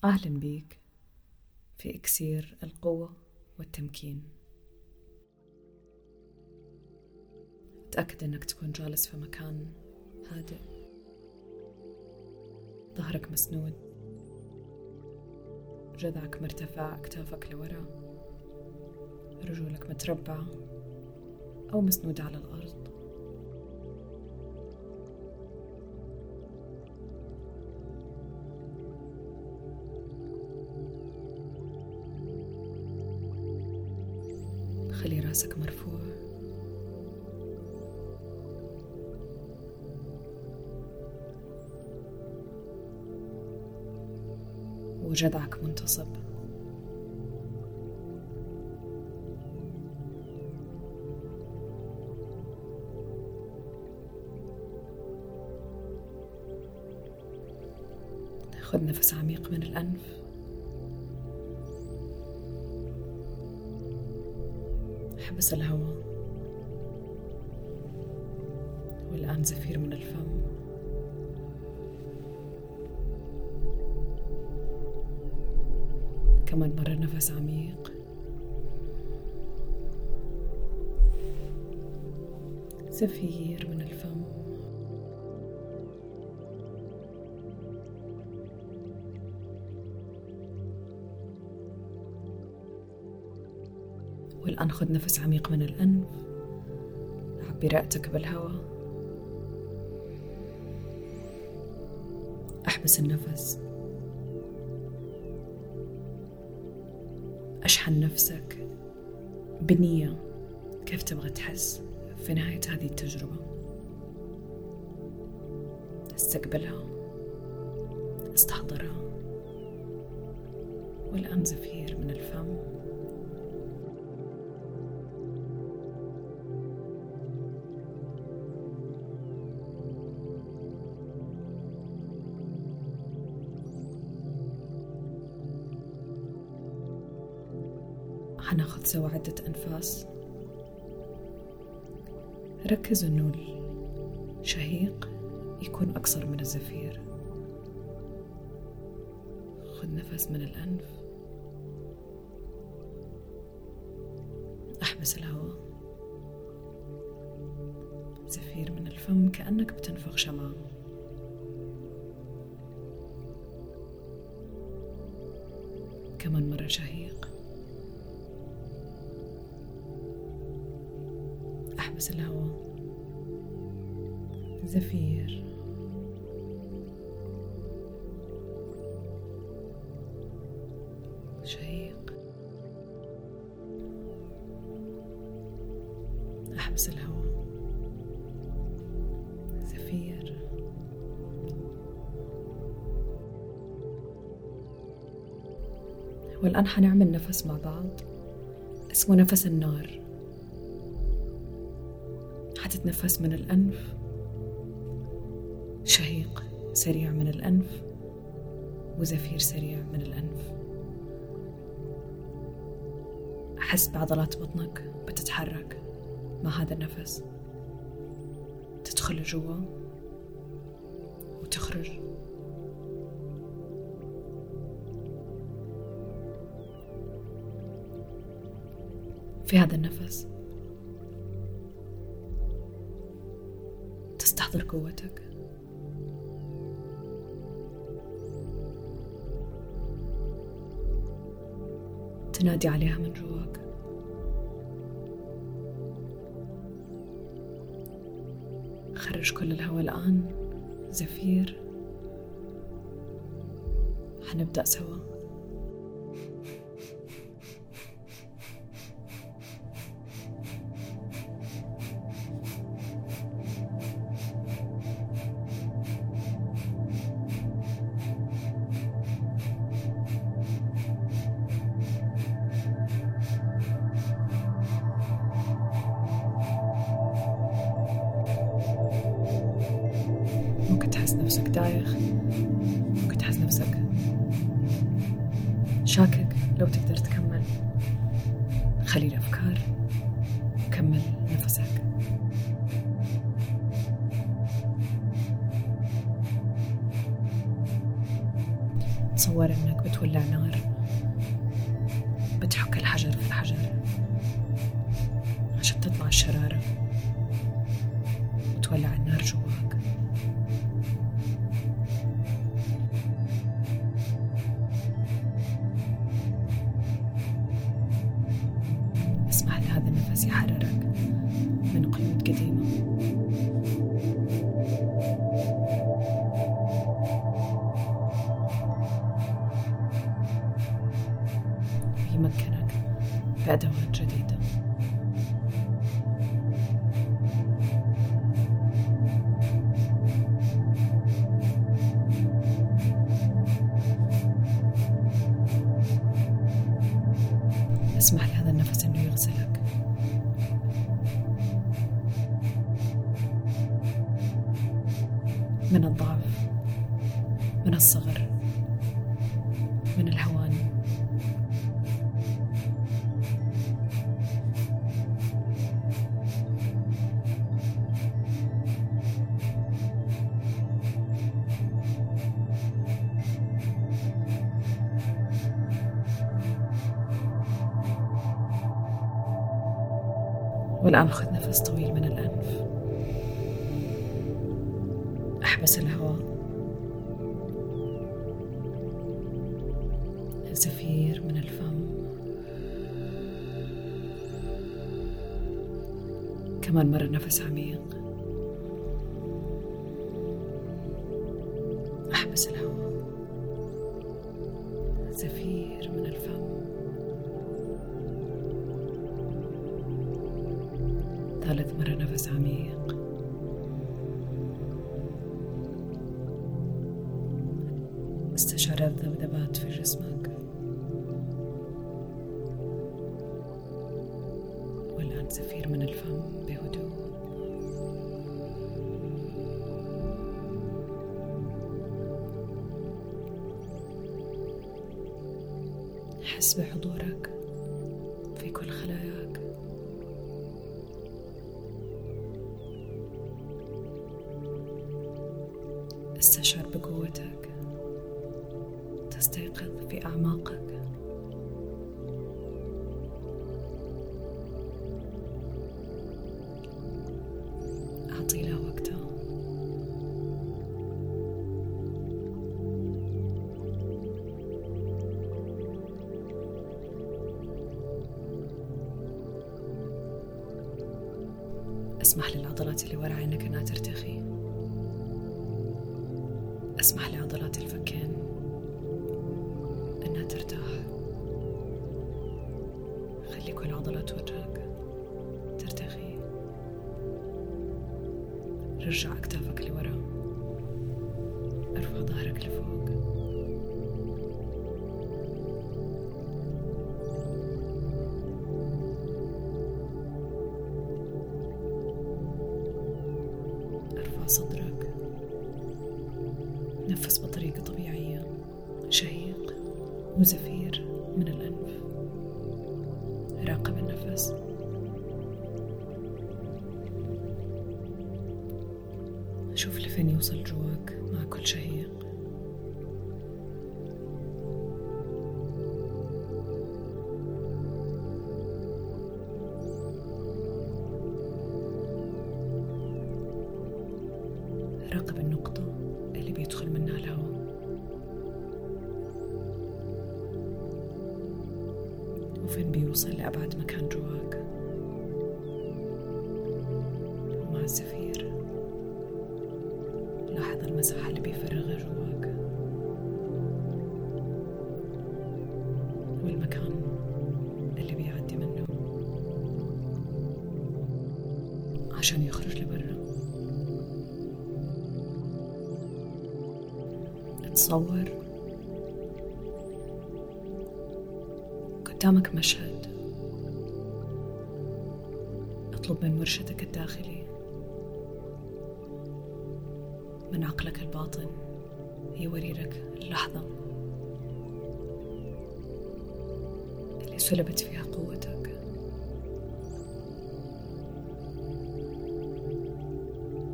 أهلا بيك في إكسير القوة والتمكين. تأكد أنك تكون جالس في مكان هادئ، ظهرك مسنود، جذعك مرتفع، أكتافك لورا، رجولك متربعة أو مسنودة على الأرض. خلي راسك مرفوع، وجذعك منتصب. خذ نفس عميق من الأنف، احبس الهواء، والآن زفير من الفم. كمان مرة نفس عميق، زفير من الفم. والآن خذ نفس عميق من الأنف، عبي رئتك بالهواء، احبس النفس، اشحن نفسك بنية كيف تبغى تحس في نهاية هذه التجربة. استقبلها، استحضرها، والآن زفير من الفم. هناخذ سوا عدة أنفاس. ركز إنه الشهيق يكون أقصر من الزفير. خذ نفس من الأنف، احبس الهواء، زفير من الفم كأنك بتنفخ شمعة. كمان مرة شهيق، احبس الهواء، زفير، شهيق، احبس الهواء، زفير. والآن حنعمل نفس مع بعض اسمه نفس النار. حتتنفس من الأنف، شهيق سريع من الأنف، وزفير سريع من الأنف. أحس بعضلات بطنك بتتحرك مع هذا النفس، تدخل جوا وتخرج. في هذا النفس تستحضر قوتك، تنادي عليها من جواك. خرج كل الهواء الآن، زفير. حنبدأ سوا. ممكن تحس نفسك دايخ، ممكن تحس نفسك شاكك لو تقدر تكمل. خلي الأفكار، كمل نفسك. تصور أنك بتولع نار، بتحك الحجر في الحجر عشان تطلع الشرارة وتولع النار جواك. اسمح لهذا النفس يحررك من قيود قديمة. ويمكنك بأدوات جديدة. اسمح لهذا النفس إنه يغسلك. من الضعف، من الصغر، من الهوان. والآن خذ نفس طويل من الأنف. احبس الهواء. زفير من الفم. كمان مرة نفس عميق. احبس الهواء. زفير من الفم. ثالث مرة نفس عميق. استشعر الذبذبات في جسمك. والآن زفير من الفم بهدوء. حس بحضورك في كل خلاياك. استشعر بقوتك تستيقظ في أعماقك. أعطي له وقته. اسمح للعضلات اللي وراء عينك أنها ترتخي. اسمح لعضلات الفكين أنها ترتاح. خلي كل عضلات وجهك ترتخي. رجع أكتافك لورا. ارفع ظهرك لفوق. ارفع صدرك. نفس بطريقة طبيعية. شهيق وزفير من الأنف. راقب النفس. شوف لفين يوصل جواك مع كل شهيق. راقب النقطة اللي بيدخل منها الهواء. وفين بيوصل لأبعد مكان جواك. ومع الزفير لاحظ المساحة اللي بيفرغها جواك. والمكان اللي بيعدي منه عشان يخرج لبرا. تصور قدامك مشهد. اطلب من مرشدك الداخلي، من عقلك الباطن، يوري لك اللحظة اللي سلبت فيها قوتك.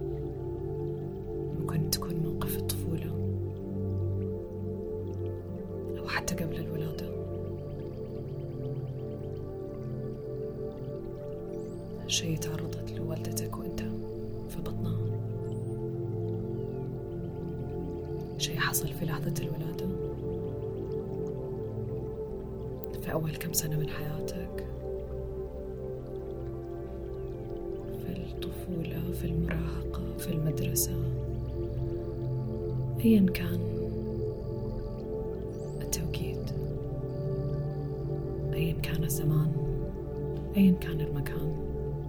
ممكن تكون موقف الطفولة، حتى قبل الولادة. شيء تعرضت له والدتك وانت في بطنها، شيء حصل في لحظة الولادة، في أول كم سنة من حياتك، في الطفولة، في المراهقة، في المدرسة، أيا كان التوقيت، أيا كان الزمان، أيا كان المكان.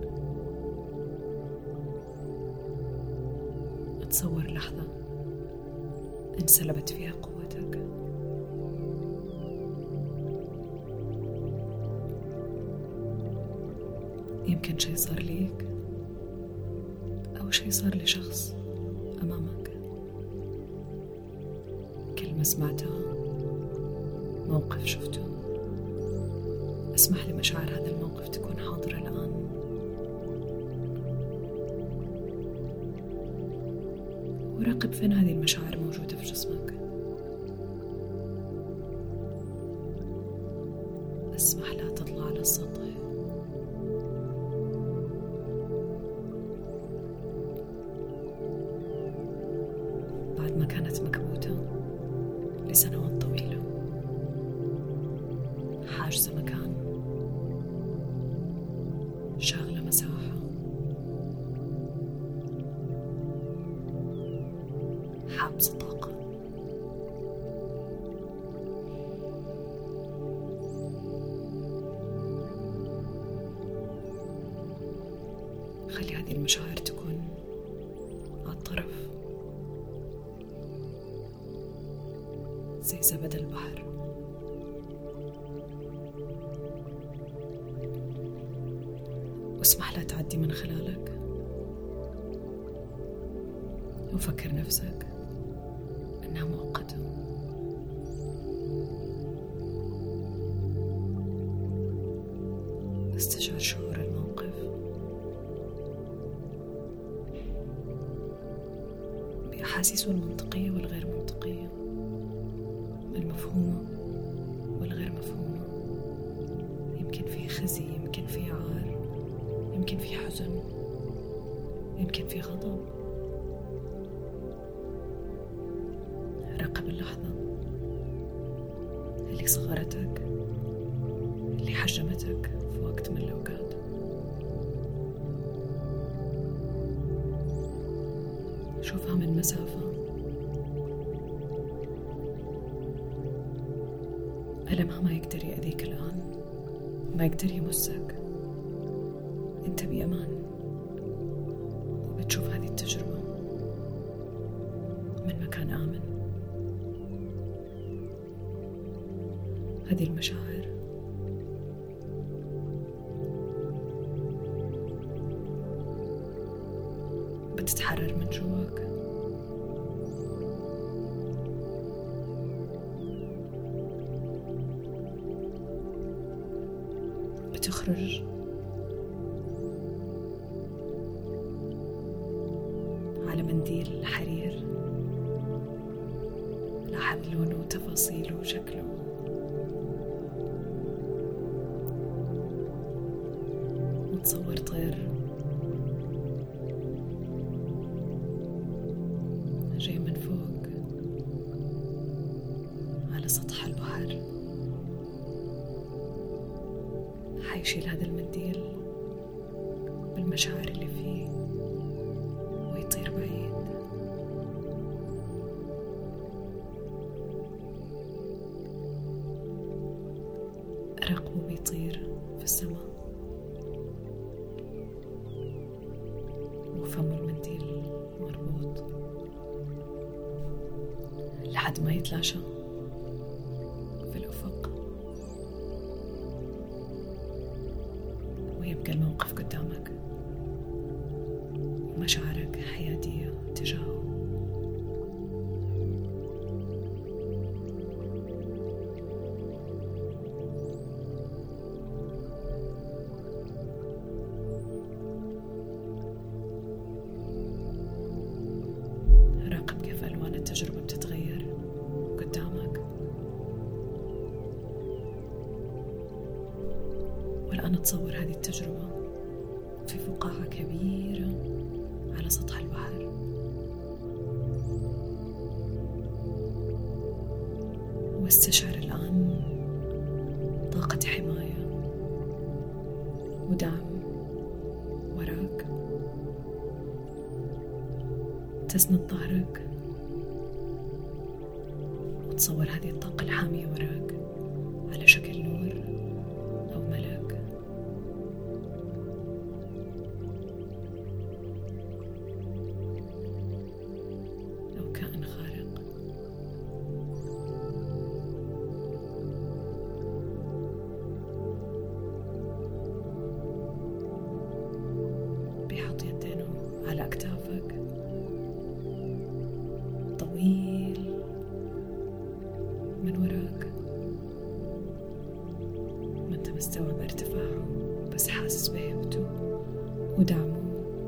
تصور لحظة انسلبت فيها قوتك، يمكن شيء صار ليك أو شيء صار لشخص أمامك، كلمة سمعتها، موقف شفته. اسمح لمشاعر هذا الموقف تكون حاضرة الآن، وراقب فين هذه المشاعر موجودة في جسمك. اسمح لها تطلع على السطح، بعد ما كانت مكبوتة لسنوات طويلة، حاجزة مكان، شاغلة مساحة، حابسة طاقة. خلي هذه المشاعر تكون على الطرف، زي زبد البحر. واسمح لها تعدي من خلالك، وفكر نفسك إنها مؤقتة. استشعر شعور الموقف بأحاسيسه المنطقية والغير منطقية، المفهومة والغير مفهومة. يمكن في خزي، يمكن في عار، يمكن في حزن، يمكن في غضب. راقب اللحظة اللي صغرتك، اللي حجمتك في وقت من الأوقات. شوفها من مسافة. ألمها ما يقدر يأذيك الآن، ما يقدر يمسك. أنت بأمان، وبتشوف هذه التجربة من مكان آمن. هذه المشاعر بتتحرر من جواك، بتخرج على منديل حرير. لاحظ لونه وتفاصيله وشكله، وتصور طير جاي من فوق على سطح البحر، حيشيل هذا المنديل بالمشاعر اللي فيه ويطير بعيد. راقبه بيطير في السماء، وفمه المنديل مربوط لحد ما يتلاشى في الأفق، ويبقى الموقف قدامك ومشاعرك حيادية تجاهه. راقب كيف ألوان التجربة بتتغير قدامك، الآن أتصور هذه التجربة في فقاعة كبيرة على سطح البحر، واستشعر الآن طاقة حماية ودعم وراك. تسند ظهرك وتصور هذه الطاقة الحامية وراك على شكل نور أو ملك. أو كائن خارق. بيحط يدينه على أكتافك، طويل من وراك، ما انت مستوعب ارتفاعه بس حاسس بهيبته ودعمه.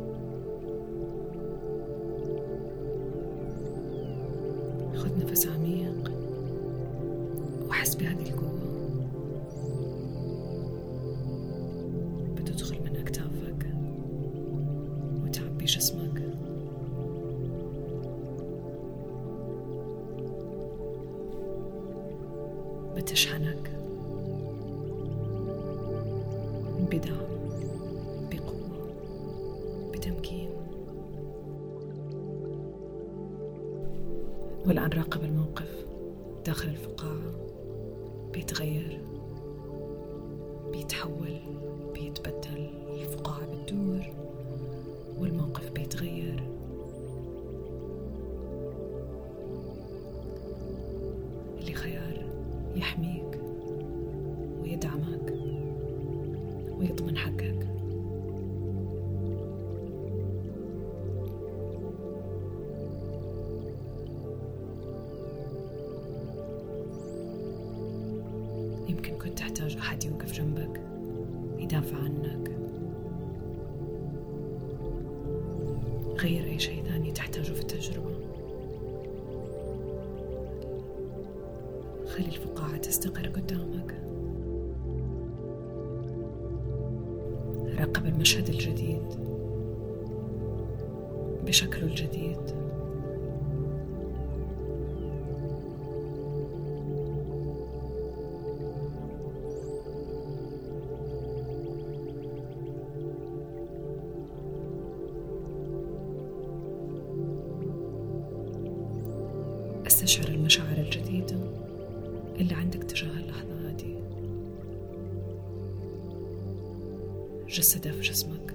خذ نفس عميق وحس بهذه القوة بتدخل من أكتافك وتعبي جسمك. بتشحنك بدعم، بقوة، بتمكين. والآن راقب الموقف داخل الفقاعة، بيتغير، بيتحول، بيتبدل. الفقاعة بتدور والموقف بيتغير. اللي خيار يحميك ويدعمك ويضمن حقك. يمكن كنت تحتاج أحد يوقف جنبك يدافع عنك. غير أي شيء ثاني تحتاجه في التجربة. خلي الفقاعة تستقر قدامك. راقب المشهد الجديد بشكله الجديد. استشعر المشاعر الجديدة اللي عندك تجاه اللحظة هذه. جسدها في جسمك.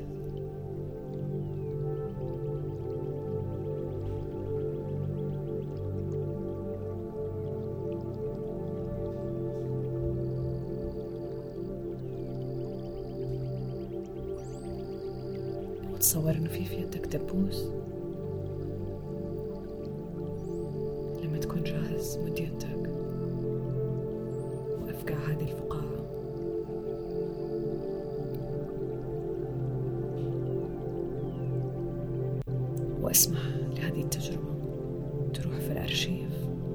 وتصور انه في يدك دبوس. لما تكون جاهز مد يدك وافقع هذه الفقاعة. واسمح لهذه التجربة تروح في الأرشيف.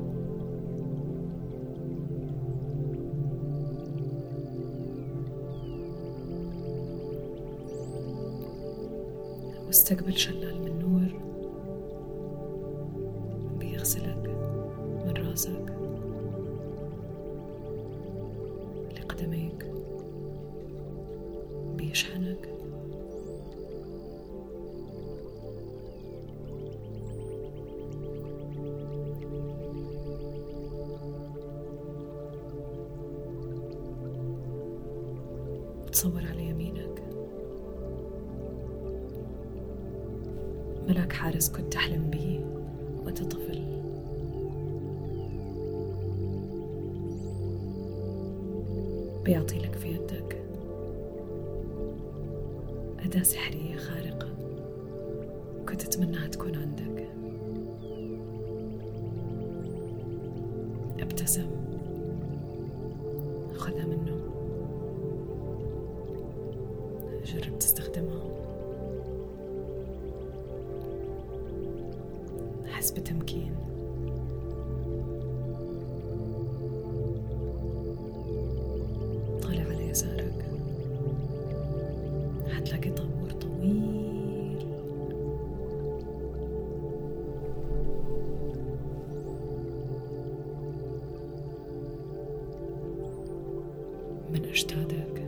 واستقبل شلال من نور بيغسلك من راسك لقدميك، بيشحنك. تصور على يمينك ملاك حارس كنت تحلم به وأنت طفل. بيعطي لك في يدك أداة سحرية خارقة كنت تتمناها تكون عندك. ابتسم، خذها منه، جرب تستخدمها. حس بتمكين. طالع على يسارك، حتلاقي طابور طويل، من أجدادك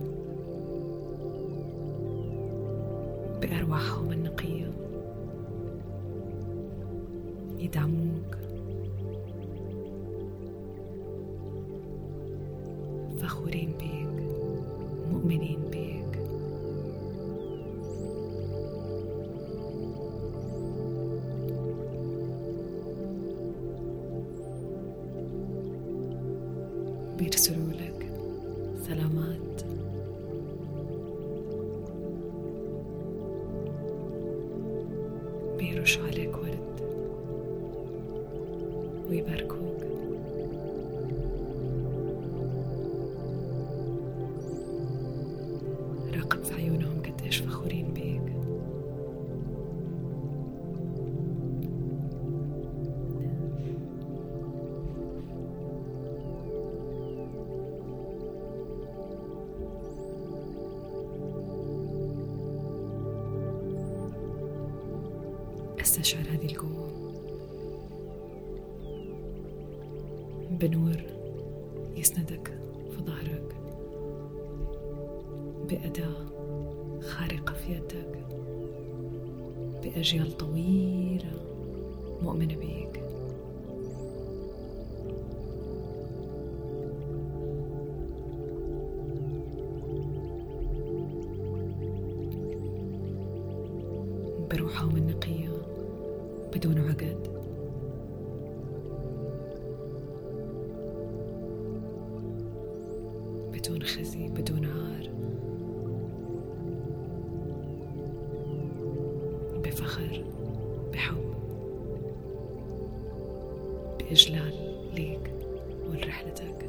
بأرواحهم النقية يدعموك، فخورين بيك، مؤمنين بيك. بيرسلوا لك سلامات، بيرش عليك ورد ويباركوك. راقب في عيونهم قديش فخورين بيك. استشعر هذه القوة بنور يسندك في ظهرك، بأداة خارقة في يدك، بأجيال طويلة مؤمنة بيك. بروحهم النقية بدون عقد، بدون خزي، بدون عار، بفخر، بحب، بإجلال ليك ولرحلتك.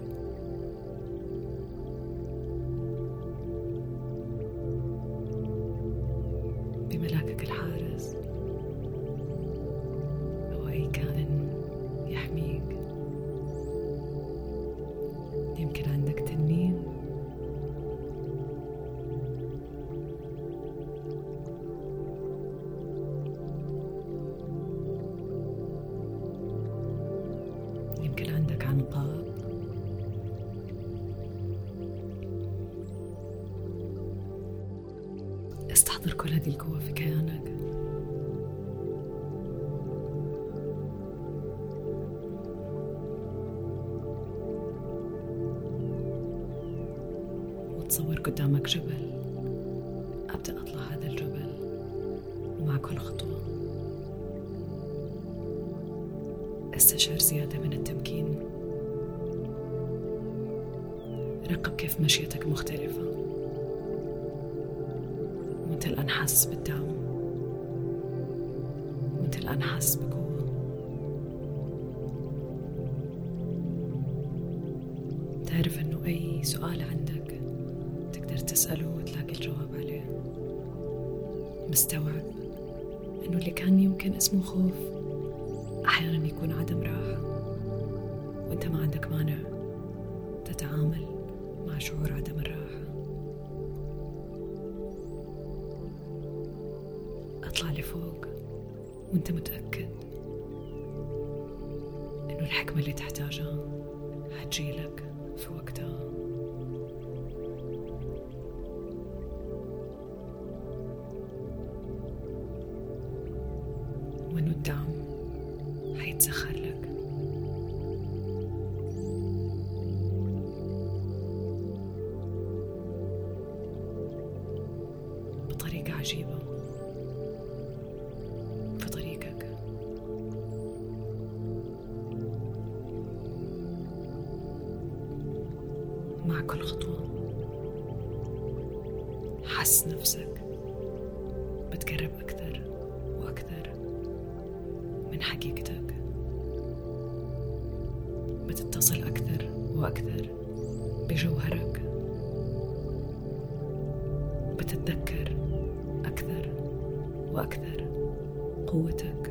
بملاكك الحارس أو أي كائن يحميك. يمكن عندك تنين، يمكن عندك عنقاء، استحضر كل هذه القوة في كيانك. وتصور قدامك جبل. أبدأ أطلع هذا الجبل، ومع كل خطوة استشعر زيادة من التمكين. راقب كيف مشيتك مختلفة، وانت الآن حاسس بالدعم، وانت الآن حاسس بقوة. تعرف انه اي سؤال عندك تقدر تسأله وتلاقي الجواب عليه. مستوعب انه اللي كان يمكن اسمه خوف احيانا يكون عدم راحة، وانت ما عندك مانع تتعامل مع شعور عدم الراحة. اطلع لفوق وانت متأكد انه الحكمة اللي تحتاجها هتجيلك في وقتها. وانه الدعم هيتسخر لك. بطريقة عجيبة في طريقك. مع كل خطوة حس نفسك بتقرب أكثر وأكثر من حقيقتك، بتتصل أكثر وأكثر بجوهرك، بتتذكر أكثر وأكثر قوتك،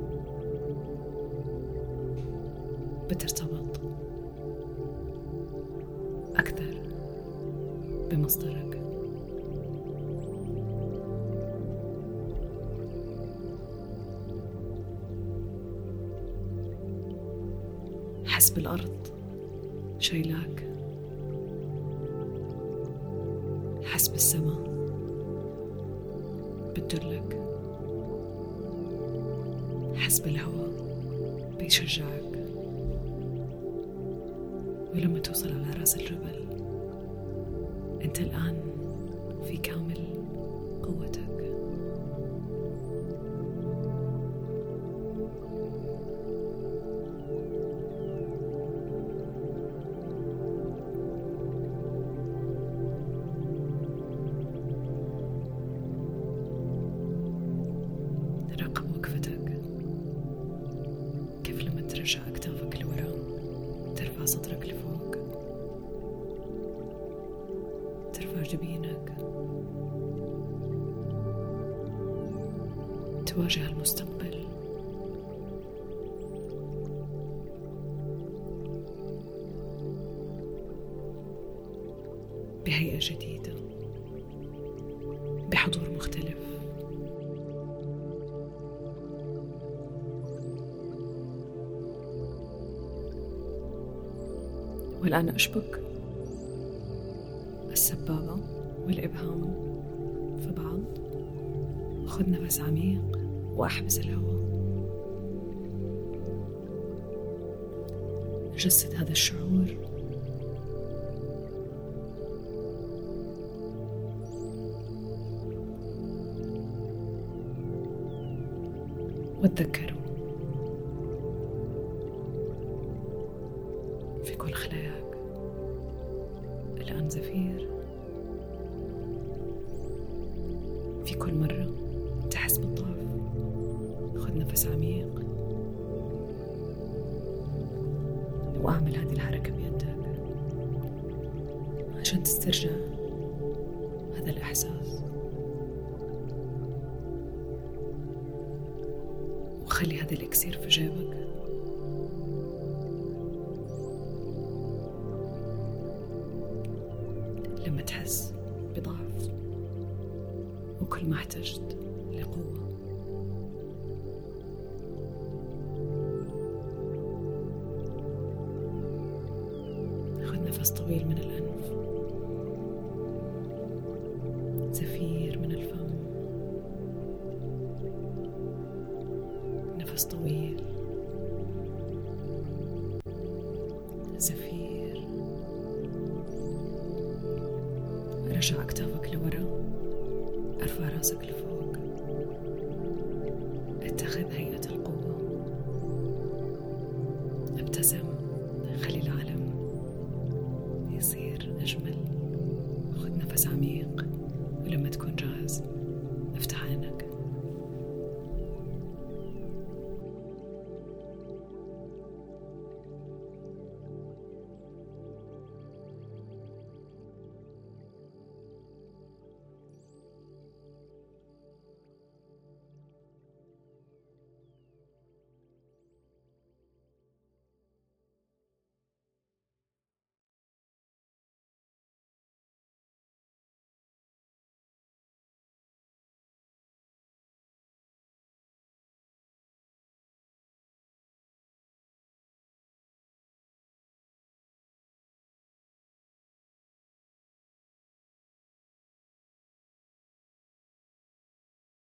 بترتبط أكثر بمصدرك. حس بالأرض شايلاك، حس بالسماء بتدلك، حس بالهواء بيشجعك. ولما توصل على رأس الجبل أنت الآن في كامل قوتك. راقب وقفتك، كيف لما ترجع أكتافك لورا ترفع صدرك لفوق، ترفع جبينك، تواجه المستقبل. بهيئة جديدة، بحضور مختلف. والآن أشبك السبابة والإبهام في بعض، خذ نفس عميق وأحبس الهواء. جسد هذا الشعور، وتذكروا في كل خلاياك الآن زفير. في كل مرة تحس بالضعف خذ نفس عميق وأعمل هذه الحركة بيدك عشان تسترجع هذا الإحساس، وخلي هذا الإكسير في جيبك. لما تحس بضعف وكل ما احتجت لقوة، خذ نفس طويل من الأنف، زفير من الفم، نفس طويل، زفير. رجع أكتافك لورا، ارفع راسك لفوق، اتخذ هيئة القوة، ابتسم، خلي العالم يصير أجمل. خذ نفس عميق، ولما تكون جاهز